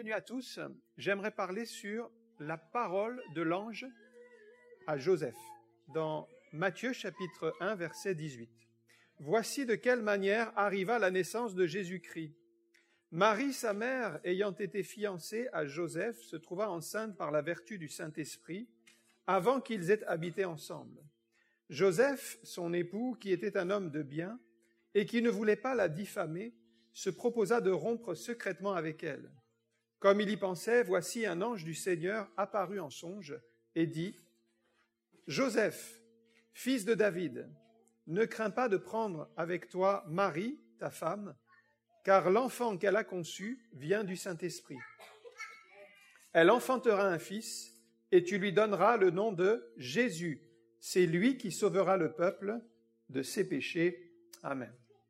bienvenue à tous. J'aimerais parler sur la parole de l'ange à Joseph, dans Matthieu chapitre 1, verset 18. « Voici de quelle manière arriva la naissance de Jésus-Christ. Marie, sa mère, ayant été fiancée à Joseph, se trouva enceinte par la vertu du Saint-Esprit, avant qu'ils aient habité ensemble. Joseph, son époux, qui était un homme de bien, et qui ne voulait pas la diffamer, se proposa de rompre secrètement avec elle. Comme il y pensait, voici un ange du Seigneur apparut en songe et dit « Joseph, fils de David, ne crains pas de prendre avec toi Marie, ta femme, car l'enfant qu'elle a conçu vient du Saint-Esprit. Elle enfantera un fils, et tu lui donneras le nom de Jésus. C'est lui qui sauvera le peuple de ses péchés. Amen. »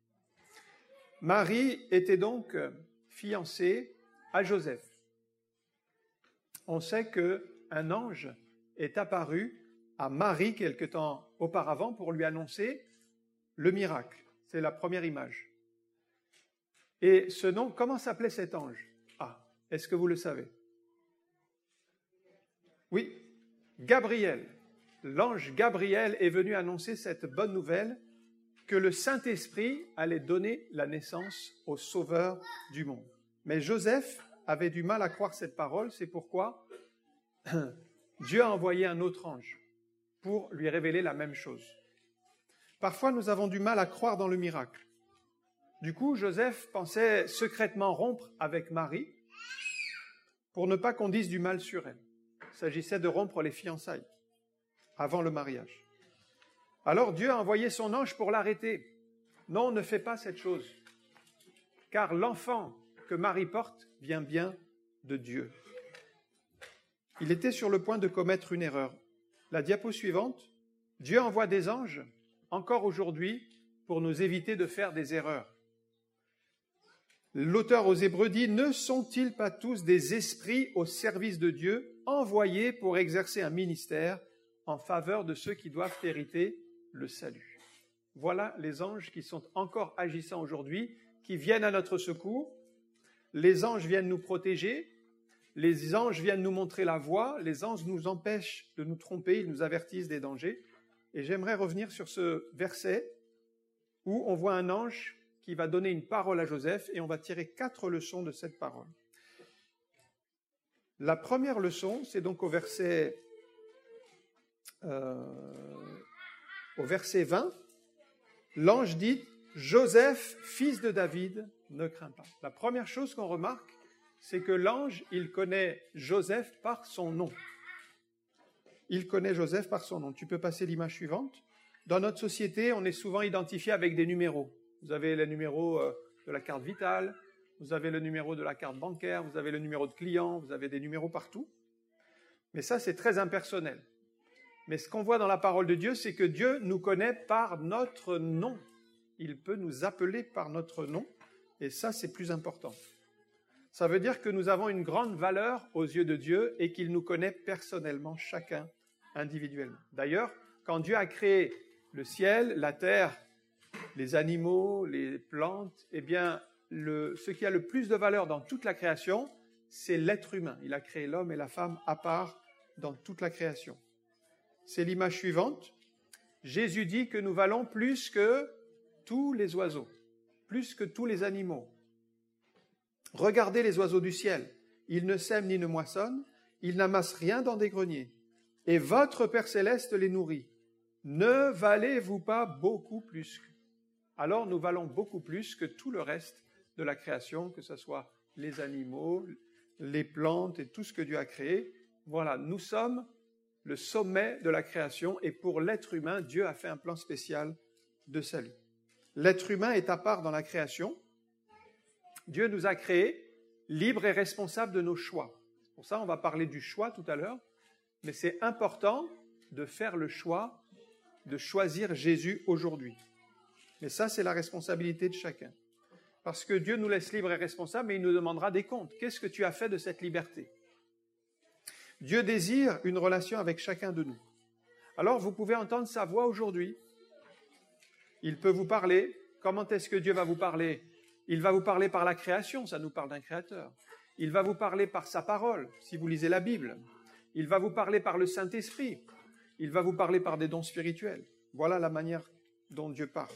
Marie était donc fiancée à Joseph. On sait qu'un ange est apparu à Marie quelque temps auparavant pour lui annoncer le miracle. C'est la première image. Et ce nom, comment s'appelait cet ange? Ah, est-ce que vous le savez? Oui, Gabriel. L'ange Gabriel est venu annoncer cette bonne nouvelle que le Saint-Esprit allait donner la naissance au Sauveur du monde. Mais Joseph avait du mal à croire cette parole, c'est pourquoi Dieu a envoyé un autre ange pour lui révéler la même chose. Parfois, nous avons du mal à croire dans le miracle. Du coup, Joseph pensait secrètement rompre avec Marie pour ne pas qu'on dise du mal sur elle. Il s'agissait de rompre les fiançailles avant le mariage. Alors Dieu a envoyé son ange pour l'arrêter. Non, ne fais pas cette chose, car l'enfant que Marie porte vient bien de Dieu. Il était sur le point de commettre une erreur. La diapo suivante, Dieu envoie des anges, encore aujourd'hui, pour nous éviter de faire des erreurs. L'auteur aux Hébreux dit « Ne sont-ils pas tous des esprits au service de Dieu, envoyés pour exercer un ministère en faveur de ceux qui doivent hériter le salut ?» Voilà les anges qui sont encore agissants aujourd'hui, qui viennent à notre secours. Les anges viennent nous protéger, les anges viennent nous montrer la voie, les anges nous empêchent de nous tromper, ils nous avertissent des dangers. Et j'aimerais revenir sur ce verset où on voit un ange qui va donner une parole à Joseph et on va tirer 4 leçons de cette parole. La première leçon, c'est donc au verset 20, l'ange dit « Joseph, fils de David, ne crains pas ». La première chose qu'on remarque, c'est que l'ange, il connaît Joseph par son nom. Il connaît Joseph par son nom. Tu peux passer l'image suivante. Dans notre société, on est souvent identifié avec des numéros. Vous avez le numéro de la carte vitale, vous avez le numéro de la carte bancaire, vous avez le numéro de client, vous avez des numéros partout. Mais ça, c'est très impersonnel. Mais ce qu'on voit dans la parole de Dieu, c'est que Dieu nous connaît par notre nom. Il peut nous appeler par notre nom, et ça, c'est plus important. Ça veut dire que nous avons une grande valeur aux yeux de Dieu et qu'il nous connaît personnellement, chacun, individuellement. D'ailleurs, quand Dieu a créé le ciel, la terre, les animaux, les plantes, eh bien, ce qui a le plus de valeur dans toute la création, c'est l'être humain. Il a créé l'homme et la femme à part dans toute la création. C'est l'image suivante. Jésus dit que nous valons plus que tous les oiseaux, plus que tous les animaux. Regardez les oiseaux du ciel. Ils ne sèment ni ne moissonnent, ils n'amassent rien dans des greniers. Et votre Père céleste les nourrit. Ne valez-vous pas beaucoup plus? Alors nous valons beaucoup plus que tout le reste de la création, que ce soit les animaux, les plantes et tout ce que Dieu a créé. Voilà, nous sommes le sommet de la création et pour l'être humain, Dieu a fait un plan spécial de salut. L'être humain est à part dans la création. Dieu nous a créés libres et responsables de nos choix. Pour ça, on va parler du choix tout à l'heure, mais c'est important de faire le choix de choisir Jésus aujourd'hui. Mais ça, c'est la responsabilité de chacun. Parce que Dieu nous laisse libres et responsables, mais il nous demandera des comptes. Qu'est-ce que tu as fait de cette liberté? Dieu désire une relation avec chacun de nous. Alors, vous pouvez entendre sa voix aujourd'hui. Il peut vous parler. Comment est-ce que Dieu va vous parler? Il va vous parler par la création, ça nous parle d'un créateur. Il va vous parler par sa parole, si vous lisez la Bible. Il va vous parler par le Saint-Esprit. Il va vous parler par des dons spirituels. Voilà la manière dont Dieu parle.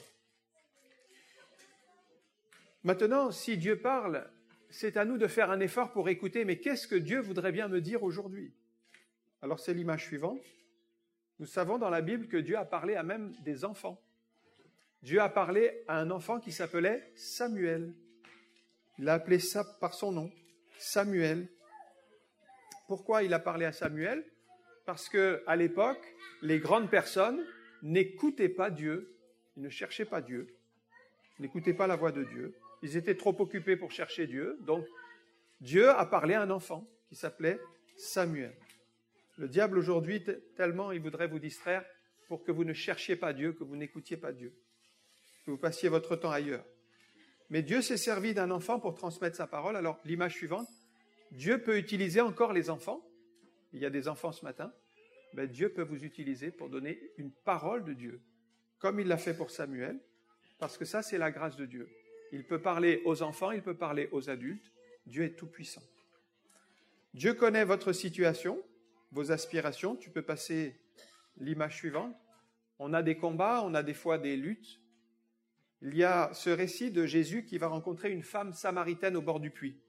Maintenant, si Dieu parle, c'est à nous de faire un effort pour écouter, mais qu'est-ce que Dieu voudrait bien me dire aujourd'hui? Alors c'est l'image suivante. Nous savons dans la Bible que Dieu a parlé à même des enfants. Dieu a parlé à un enfant qui s'appelait Samuel. Il a appelé ça par son nom, Samuel. Pourquoi il a parlé à Samuel? Parce qu'à l'époque, les grandes personnes n'écoutaient pas Dieu, ils ne cherchaient pas Dieu, n'écoutaient pas la voix de Dieu. Ils étaient trop occupés pour chercher Dieu. Donc, Dieu a parlé à un enfant qui s'appelait Samuel. Le diable aujourd'hui, tellement il voudrait vous distraire pour que vous ne cherchiez pas Dieu, que vous n'écoutiez pas Dieu, que vous passiez votre temps ailleurs. Mais Dieu s'est servi d'un enfant pour transmettre sa parole. Alors, l'image suivante, Dieu peut utiliser encore les enfants. Il y a des enfants ce matin. Mais Dieu peut vous utiliser pour donner une parole de Dieu, comme il l'a fait pour Samuel, parce que ça, c'est la grâce de Dieu. Il peut parler aux enfants, il peut parler aux adultes. Dieu est tout-puissant. Dieu connaît votre situation, vos aspirations. Tu peux passer l'image suivante. On a des combats, on a des fois des luttes. Il y a ce récit de Jésus qui va rencontrer une femme samaritaine au bord du puits.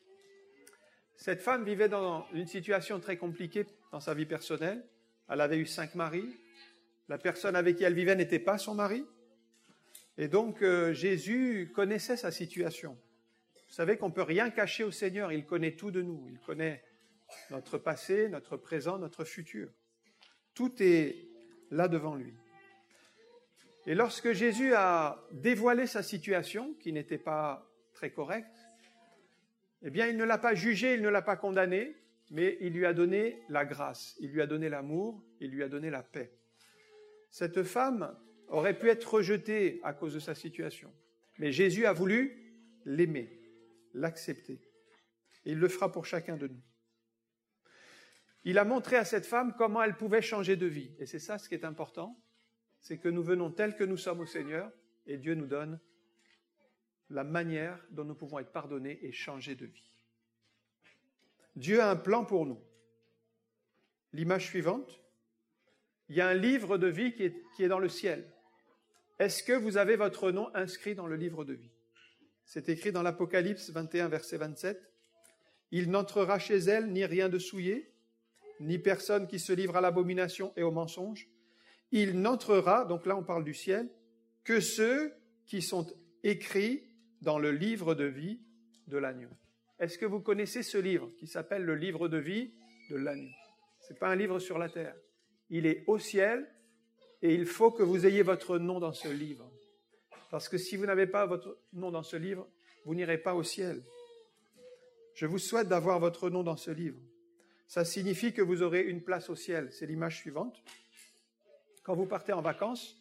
Cette femme vivait dans une situation très compliquée dans sa vie personnelle. Elle avait eu 5 maris. La personne avec qui elle vivait n'était pas son mari. Et donc, Jésus connaissait sa situation. Vous savez qu'on ne peut rien cacher au Seigneur. Il connaît tout de nous. Il connaît notre passé, notre présent, notre futur. Tout est là devant lui. Et lorsque Jésus a dévoilé sa situation, qui n'était pas très correcte, eh bien, il ne l'a pas jugé, il ne l'a pas condamné, mais il lui a donné la grâce, il lui a donné l'amour, il lui a donné la paix. Cette femme aurait pu être rejetée à cause de sa situation, mais Jésus a voulu l'aimer, l'accepter. Et il le fera pour chacun de nous. Il a montré à cette femme comment elle pouvait changer de vie. Et c'est ça ce qui est important, c'est que nous venons tels que nous sommes au Seigneur, et Dieu nous donne la manière dont nous pouvons être pardonnés et changer de vie. Dieu a un plan pour nous. L'image suivante, il y a un livre de vie qui est dans le ciel. Est-ce que vous avez votre nom inscrit dans le livre de vie? C'est écrit dans l'Apocalypse 21, verset 27. « Il n'entrera chez elle ni rien de souillé, ni personne qui se livre à l'abomination et au mensonge. Il n'entrera, donc là on parle du ciel, que ceux qui sont écrits dans le livre de vie de l'agneau. » Est-ce que vous connaissez ce livre qui s'appelle le livre de vie de l'agneau? Ce n'est pas un livre sur la terre. Il est au ciel et il faut que vous ayez votre nom dans ce livre. Parce que si vous n'avez pas votre nom dans ce livre, vous n'irez pas au ciel. Je vous souhaite d'avoir votre nom dans ce livre. Ça signifie que vous aurez une place au ciel. C'est l'image suivante. Quand vous partez en vacances,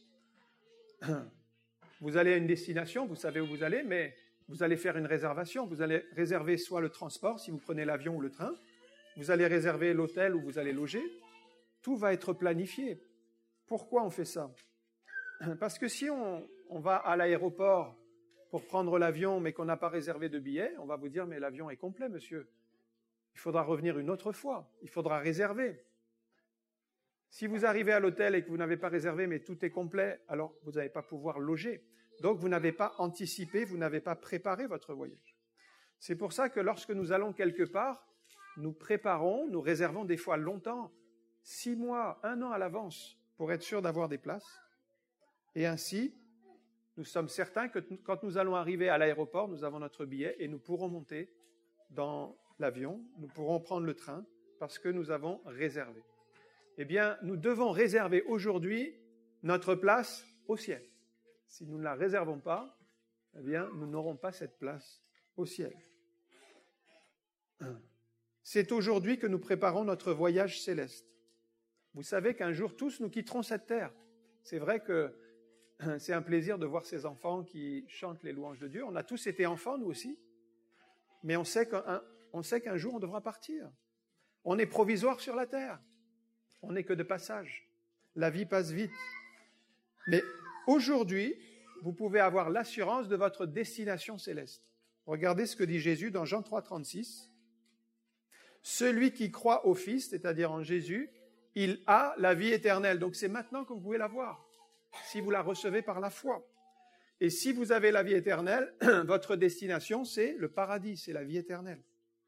vous allez à une destination, vous savez où vous allez, mais vous allez faire une réservation. Vous allez réserver soit le transport, si vous prenez l'avion ou le train. Vous allez réserver l'hôtel où vous allez loger. Tout va être planifié. Pourquoi on fait ça? Parce que si on va à l'aéroport pour prendre l'avion, mais qu'on n'a pas réservé de billets, on va vous dire, mais l'avion est complet, monsieur. Il faudra revenir une autre fois. Il faudra réserver. Si vous arrivez à l'hôtel et que vous n'avez pas réservé, mais tout est complet, alors vous n'allez pas pouvoir loger. Donc, vous n'avez pas anticipé, vous n'avez pas préparé votre voyage. C'est pour ça que lorsque nous allons quelque part, nous préparons, nous réservons des fois longtemps, 6 mois, 1 an à l'avance, pour être sûr d'avoir des places. Et ainsi, nous sommes certains que quand nous allons arriver à l'aéroport, nous avons notre billet et nous pourrons monter dans l'avion, nous pourrons prendre le train parce que nous avons réservé. Eh bien, nous devons réserver aujourd'hui notre place au ciel. Si nous ne la réservons pas, eh bien, nous n'aurons pas cette place au ciel. C'est aujourd'hui que nous préparons notre voyage céleste. Vous savez qu'un jour, tous, nous quitterons cette terre. C'est vrai que c'est un plaisir de voir ces enfants qui chantent les louanges de Dieu. On a tous été enfants, nous aussi. Mais on sait qu'un jour, on devra partir. On est provisoire sur la terre. On n'est que de passage. La vie passe vite. Mais aujourd'hui, vous pouvez avoir l'assurance de votre destination céleste. Regardez ce que dit Jésus dans Jean 3, 36. Celui qui croit au Fils, c'est-à-dire en Jésus, il a la vie éternelle. Donc c'est maintenant que vous pouvez l'avoir, si vous la recevez par la foi. Et si vous avez la vie éternelle, votre destination, c'est le paradis, c'est la vie éternelle.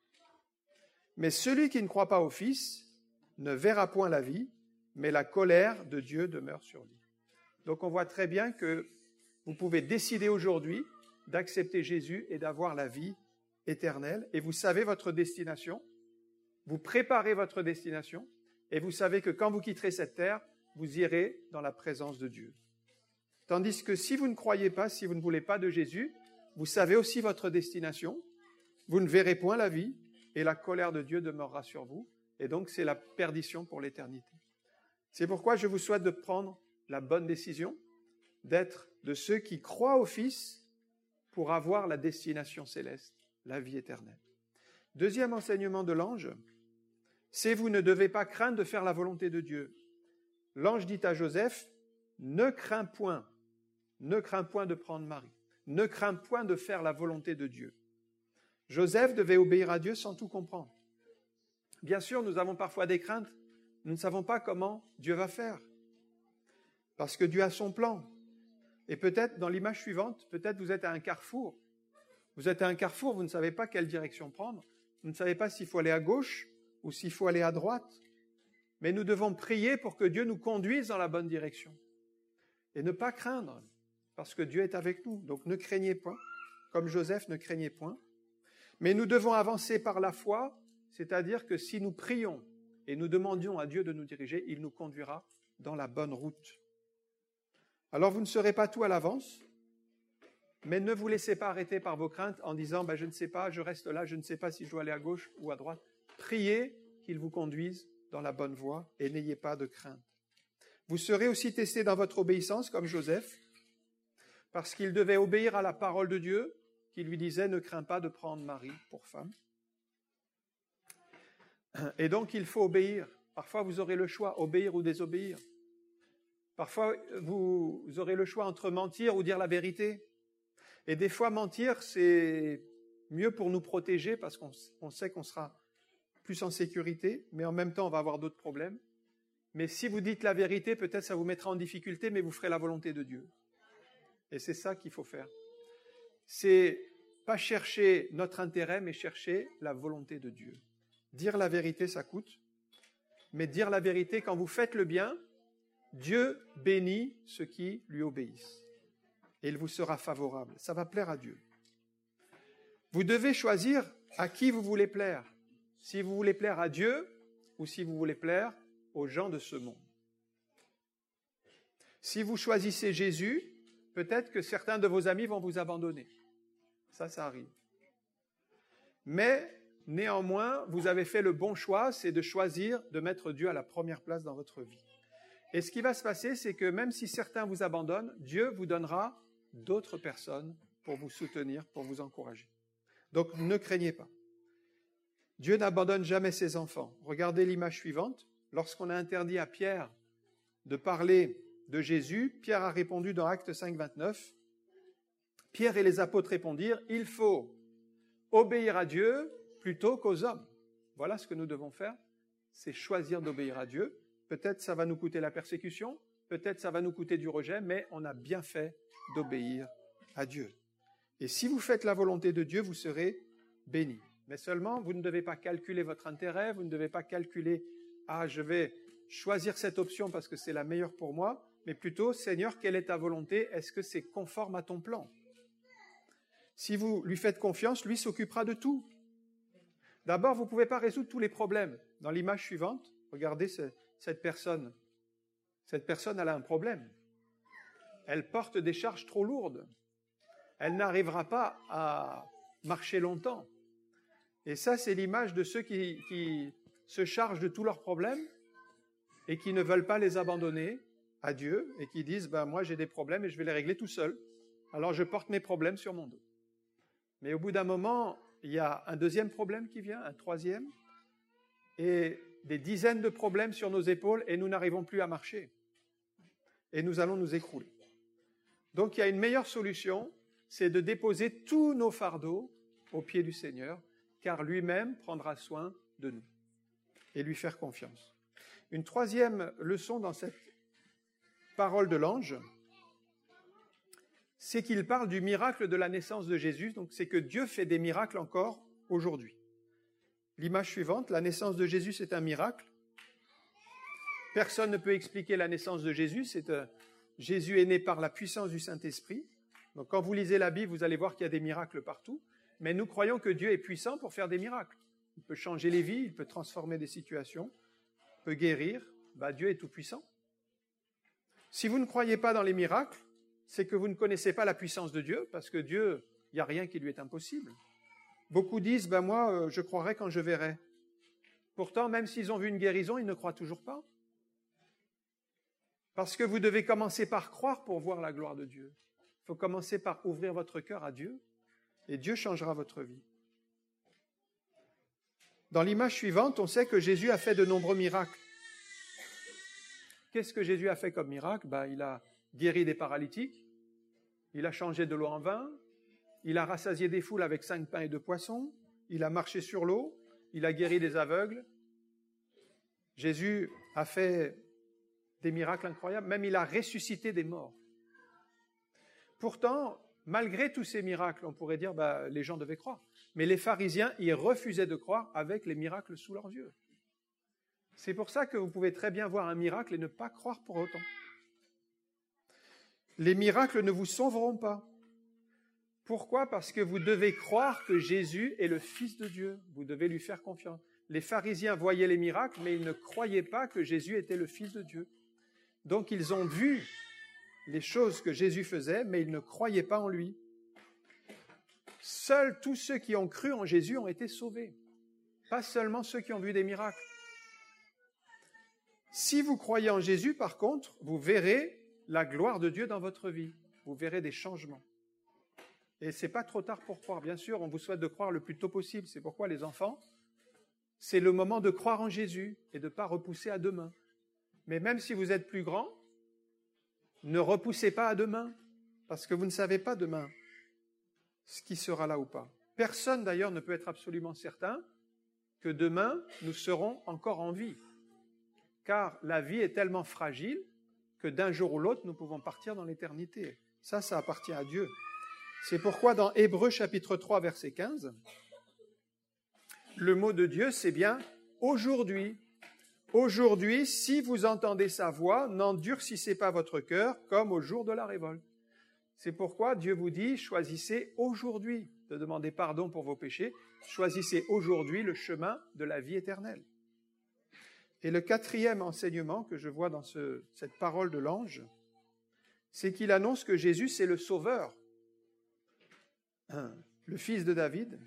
Mais celui qui ne croit pas au Fils ne verra point la vie, mais la colère de Dieu demeure sur lui. Donc on voit très bien que vous pouvez décider aujourd'hui d'accepter Jésus et d'avoir la vie éternelle. Et vous savez votre destination, vous préparez votre destination, et vous savez que quand vous quitterez cette terre, vous irez dans la présence de Dieu. Tandis que si vous ne croyez pas, si vous ne voulez pas de Jésus, vous savez aussi votre destination, vous ne verrez point la vie, et la colère de Dieu demeurera sur vous, et donc c'est la perdition pour l'éternité. C'est pourquoi je vous souhaite de prendre la bonne décision, d'être de ceux qui croient au Fils pour avoir la destination céleste, la vie éternelle. Deuxième enseignement de l'ange, c'est vous ne devez pas craindre de faire la volonté de Dieu. L'ange dit à Joseph, ne crains point de prendre Marie, ne crains point de faire la volonté de Dieu. Joseph devait obéir à Dieu sans tout comprendre. Bien sûr, nous avons parfois des craintes, nous ne savons pas comment Dieu va faire, parce que Dieu a son plan. Et peut-être, dans l'image suivante, peut-être vous êtes à un carrefour. Vous êtes à un carrefour, vous ne savez pas quelle direction prendre, vous ne savez pas s'il faut aller à gauche ou s'il faut aller à droite. Mais nous devons prier pour que Dieu nous conduise dans la bonne direction. Et ne pas craindre, parce que Dieu est avec nous. Donc ne craignez point, comme Joseph ne craignait point. Mais nous devons avancer par la foi, c'est-à-dire que si nous prions et nous demandions à Dieu de nous diriger, il nous conduira dans la bonne route. Alors vous ne serez pas tout à l'avance, mais ne vous laissez pas arrêter par vos craintes en disant « je ne sais pas, je reste là, je ne sais pas si je dois aller à gauche ou à droite ». Priez qu'il vous conduise dans la bonne voie et n'ayez pas de crainte. Vous serez aussi testés dans votre obéissance comme Joseph, parce qu'il devait obéir à la parole de Dieu qui lui disait « ne crains pas de prendre Marie pour femme ». Et donc il faut obéir. Parfois vous aurez le choix, obéir ou désobéir. Parfois vous aurez le choix entre mentir ou dire la vérité. Et des fois mentir c'est mieux pour nous protéger parce qu'on sait qu'on sera plus en sécurité, mais en même temps on va avoir d'autres problèmes. Mais si vous dites la vérité, peut-être ça vous mettra en difficulté, mais vous ferez la volonté de Dieu. Et c'est ça qu'il faut faire. C'est pas chercher notre intérêt, mais chercher la volonté de Dieu. Dire la vérité, ça coûte, mais dire la vérité, quand vous faites le bien, Dieu bénit ceux qui lui obéissent. Et il vous sera favorable. Ça va plaire à Dieu. Vous devez choisir à qui vous voulez plaire. Si vous voulez plaire à Dieu ou si vous voulez plaire aux gens de ce monde. Si vous choisissez Jésus, peut-être que certains de vos amis vont vous abandonner. Ça arrive. Mais néanmoins, vous avez fait le bon choix, c'est de choisir de mettre Dieu à la première place dans votre vie. Et ce qui va se passer, c'est que même si certains vous abandonnent, Dieu vous donnera d'autres personnes pour vous soutenir, pour vous encourager. Donc ne craignez pas. Dieu n'abandonne jamais ses enfants. Regardez l'image suivante. Lorsqu'on a interdit à Pierre de parler de Jésus, Pierre a répondu dans Actes 5, 29. Pierre et les apôtres répondirent, « Il faut obéir à Dieu plutôt qu'aux hommes. » Voilà ce que nous devons faire, c'est choisir d'obéir à Dieu. Peut-être ça va nous coûter la persécution, peut-être ça va nous coûter du rejet, mais on a bien fait d'obéir à Dieu. Et si vous faites la volonté de Dieu, vous serez bénis. Mais seulement, vous ne devez pas calculer votre intérêt, vous ne devez pas calculer « Ah, je vais choisir cette option parce que c'est la meilleure pour moi », mais plutôt « Seigneur, quelle est ta volonté? Est-ce que c'est conforme à ton plan ?» Si vous lui faites confiance, lui s'occupera de tout. D'abord, vous ne pouvez pas résoudre tous les problèmes. Dans l'image suivante, regardez cette personne. Cette personne, elle a un problème. Elle porte des charges trop lourdes. Elle n'arrivera pas à marcher longtemps. Et ça, c'est l'image de ceux qui se chargent de tous leurs problèmes et qui ne veulent pas les abandonner à Dieu et qui disent, moi j'ai des problèmes et je vais les régler tout seul. Alors je porte mes problèmes sur mon dos. Mais au bout d'un moment, il y a un deuxième problème qui vient, un troisième, et des dizaines de problèmes sur nos épaules et nous n'arrivons plus à marcher. Et nous allons nous écrouler. Donc il y a une meilleure solution, c'est de déposer tous nos fardeaux aux pieds du Seigneur car lui-même prendra soin de nous. Et lui faire confiance. Une troisième leçon dans cette parole de l'ange, c'est qu'il parle du miracle de la naissance de Jésus. Donc c'est que Dieu fait des miracles encore aujourd'hui. L'image suivante, la naissance de Jésus, c'est un miracle. Personne ne peut expliquer la naissance de Jésus. Jésus est né par la puissance du Saint-Esprit. Donc quand vous lisez la Bible, vous allez voir qu'il y a des miracles partout. Mais nous croyons que Dieu est puissant pour faire des miracles. Il peut changer les vies, il peut transformer des situations, il peut guérir. Dieu est tout-puissant. Si vous ne croyez pas dans les miracles, c'est que vous ne connaissez pas la puissance de Dieu, parce que Dieu, il n'y a rien qui lui est impossible. Beaucoup disent, moi, je croirai quand je verrai. Pourtant, même s'ils ont vu une guérison, ils ne croient toujours pas. Parce que vous devez commencer par croire pour voir la gloire de Dieu. Il faut commencer par ouvrir votre cœur à Dieu, et Dieu changera votre vie. Dans l'image suivante, on sait que Jésus a fait de nombreux miracles. Qu'est-ce que Jésus a fait comme miracle? Il a guéri des paralytiques, il a changé de l'eau en vin, il a rassasié des foules avec 5 pains et 2 poissons, il a marché sur l'eau, il a guéri des aveugles. Jésus a fait des miracles incroyables, même il a ressuscité des morts. Pourtant, malgré tous ces miracles, on pourrait dire les gens devaient croire. Mais les pharisiens, ils refusaient de croire avec les miracles sous leurs yeux. C'est pour ça que vous pouvez très bien voir un miracle et ne pas croire pour autant. Les miracles ne vous sauveront pas. Pourquoi? Parce que vous devez croire que Jésus est le Fils de Dieu. Vous devez lui faire confiance. Les pharisiens voyaient les miracles, mais ils ne croyaient pas que Jésus était le Fils de Dieu. Donc ils ont vu les choses que Jésus faisait, mais ils ne croyaient pas en lui. Seuls tous ceux qui ont cru en Jésus ont été sauvés. Pas seulement ceux qui ont vu des miracles. Si vous croyez en Jésus, par contre, vous verrez la gloire de Dieu dans votre vie. Vous verrez des changements. Et ce n'est pas trop tard pour croire. Bien sûr, on vous souhaite de croire le plus tôt possible. C'est pourquoi les enfants, c'est le moment de croire en Jésus et de ne pas repousser à demain. Mais même si vous êtes plus grand, ne repoussez pas à demain, parce que vous ne savez pas demain ce qui sera là ou pas. Personne d'ailleurs ne peut être absolument certain que demain nous serons encore en vie. Car la vie est tellement fragile que d'un jour ou l'autre, nous pouvons partir dans l'éternité. Ça appartient à Dieu. C'est pourquoi dans Hébreux chapitre 3, verset 15, le mot de Dieu, c'est bien « aujourd'hui ». Aujourd'hui, si vous entendez sa voix, n'endurcissez pas votre cœur comme au jour de la révolte. C'est pourquoi Dieu vous dit, choisissez aujourd'hui de demander pardon pour vos péchés, choisissez aujourd'hui le chemin de la vie éternelle. Et le quatrième enseignement que je vois dans cette parole de l'ange, c'est qu'il annonce que Jésus, c'est le Sauveur, le fils de David.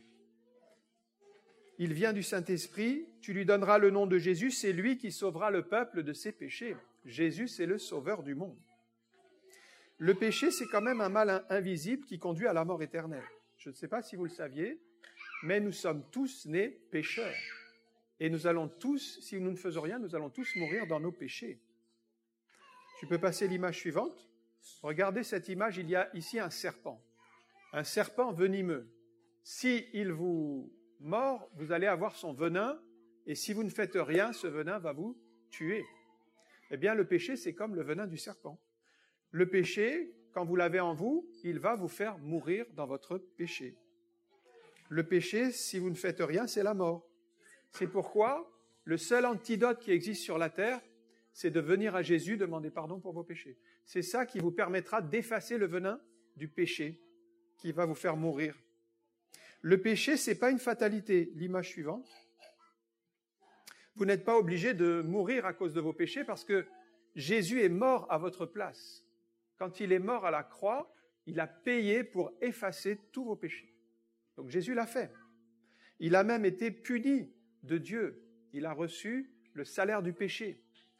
Il vient du Saint-Esprit, tu lui donneras le nom de Jésus, c'est lui qui sauvera le peuple de ses péchés. Jésus, c'est le Sauveur du monde. Le péché, c'est quand même un mal invisible qui conduit à la mort éternelle. Je ne sais pas si vous le saviez, mais nous sommes tous nés pécheurs. Et nous allons tous, si nous ne faisons rien, nous allons tous mourir dans nos péchés. Tu peux passer l'image suivante. Regardez cette image, il y a ici un serpent venimeux. S'il vous mord, vous allez avoir son venin, et si vous ne faites rien, ce venin va vous tuer. Eh bien, le péché, c'est comme le venin du serpent. Le péché, quand vous l'avez en vous, il va vous faire mourir dans votre péché. Le péché, si vous ne faites rien, c'est la mort. C'est pourquoi le seul antidote qui existe sur la terre, c'est de venir à Jésus demander pardon pour vos péchés. C'est ça qui vous permettra d'effacer le venin du péché qui va vous faire mourir. Le péché, ce n'est pas une fatalité. L'image suivante. Vous n'êtes pas obligé de mourir à cause de vos péchés parce que Jésus est mort à votre place. Quand il est mort à la croix, il a payé pour effacer tous vos péchés. Donc Jésus l'a fait. Il a même été puni de Dieu. Il a reçu le salaire du péché.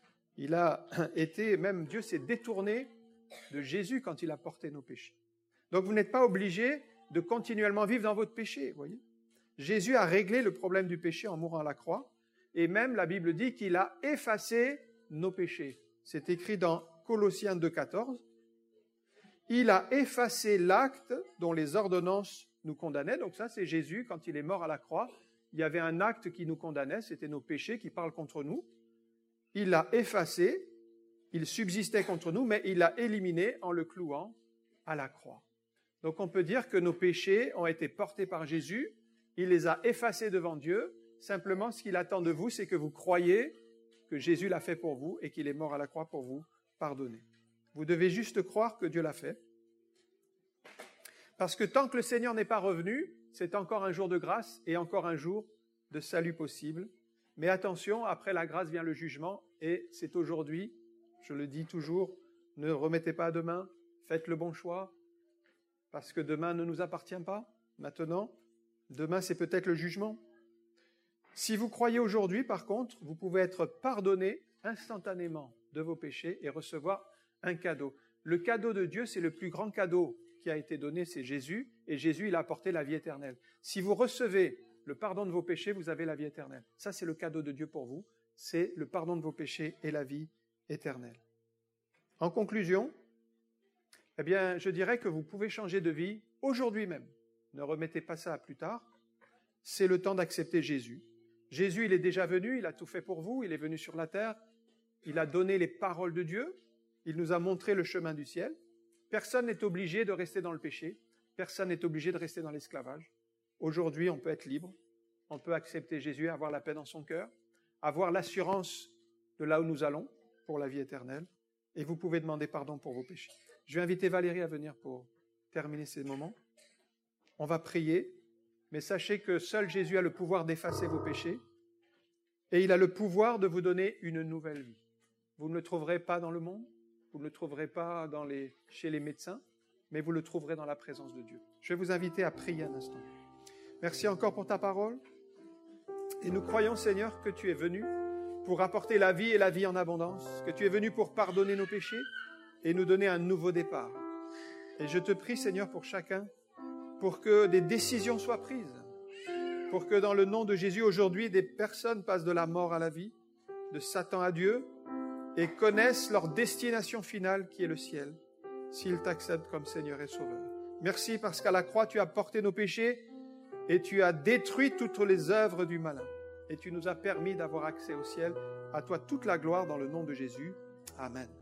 Même Dieu s'est détourné de Jésus quand il a porté nos péchés. Donc vous n'êtes pas obligé de continuellement vivre dans votre péché, voyez. Jésus a réglé le problème du péché en mourant à la croix, et même la Bible dit qu'il a effacé nos péchés. C'est écrit dans Colossiens 2,14. Il a effacé l'acte dont les ordonnances nous condamnait. Donc ça, c'est Jésus, quand il est mort à la croix. Il y avait un acte qui nous condamnait, c'était nos péchés qui parlent contre nous. Il l'a effacé, il subsistait contre nous, mais il l'a éliminé en le clouant à la croix. Donc on peut dire que nos péchés ont été portés par Jésus, il les a effacés devant Dieu. Simplement, ce qu'il attend de vous, c'est que vous croyez que Jésus l'a fait pour vous et qu'il est mort à la croix pour vous pardonner. Vous devez juste croire que Dieu l'a fait. Parce que tant que le Seigneur n'est pas revenu, c'est encore un jour de grâce et encore un jour de salut possible. Mais attention, après la grâce vient le jugement et c'est aujourd'hui, je le dis toujours, ne remettez pas à demain, faites le bon choix, parce que demain ne nous appartient pas. Maintenant, demain c'est peut-être le jugement. Si vous croyez aujourd'hui, par contre, vous pouvez être pardonné instantanément de vos péchés et recevoir un cadeau. Le cadeau de Dieu, c'est le plus grand cadeau qui a été donné, c'est Jésus, et Jésus, il a apporté la vie éternelle. Si vous recevez le pardon de vos péchés, vous avez la vie éternelle. Ça, c'est le cadeau de Dieu pour vous, c'est le pardon de vos péchés et la vie éternelle. En conclusion, eh bien, je dirais que vous pouvez changer de vie aujourd'hui même. Ne remettez pas ça à plus tard. C'est le temps d'accepter Jésus. Jésus, il est déjà venu, il a tout fait pour vous, il est venu sur la terre, il a donné les paroles de Dieu, il nous a montré le chemin du ciel. Personne n'est obligé de rester dans le péché, personne n'est obligé de rester dans l'esclavage. Aujourd'hui, on peut être libre, on peut accepter Jésus, avoir la paix dans son cœur, avoir l'assurance de là où nous allons pour la vie éternelle, et vous pouvez demander pardon pour vos péchés. Je vais inviter Valérie à venir pour terminer ces moments. On va prier. Mais sachez que seul Jésus a le pouvoir d'effacer vos péchés et il a le pouvoir de vous donner une nouvelle vie. Vous ne le trouverez pas dans le monde, vous ne le trouverez pas chez les médecins, mais vous le trouverez dans la présence de Dieu. Je vais vous inviter à prier un instant. Merci encore pour ta parole. Et nous croyons, Seigneur, que tu es venu pour apporter la vie et la vie en abondance, que tu es venu pour pardonner nos péchés et nous donner un nouveau départ. Et je te prie, Seigneur, pour chacun, pour que des décisions soient prises, pour que dans le nom de Jésus, aujourd'hui, des personnes passent de la mort à la vie, de Satan à Dieu, et connaissent leur destination finale qui est le ciel, s'ils t'acceptent comme Seigneur et Sauveur. Merci parce qu'à la croix, tu as porté nos péchés et tu as détruit toutes les œuvres du malin. Et tu nous as permis d'avoir accès au ciel. À toi toute la gloire dans le nom de Jésus. Amen.